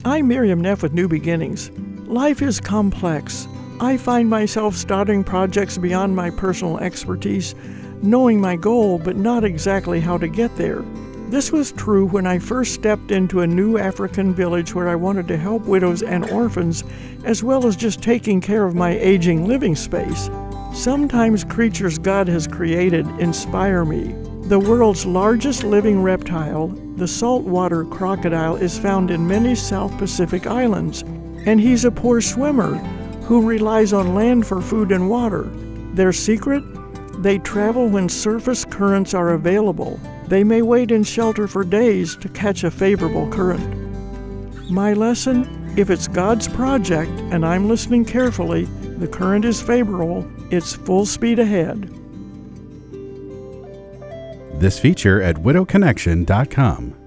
I'm Miriam Neff with New Beginnings. Life is complex. I find myself starting projects beyond my personal expertise, knowing my goal but not exactly how to get there. This was true when I first stepped into a new African village where I wanted to help widows and orphans, as well as just taking care of my aging living space. Sometimes creatures God has created inspire me. The world's largest living reptile, the saltwater crocodile, is found in many South Pacific islands, and he's a poor swimmer who relies on land for food and water. Their secret? They travel when surface currents are available. They may wait in shelter for days to catch a favorable current. My lesson? If it's God's project and I'm listening carefully, the current is favorable, it's full speed ahead. This feature at widowconnection.com.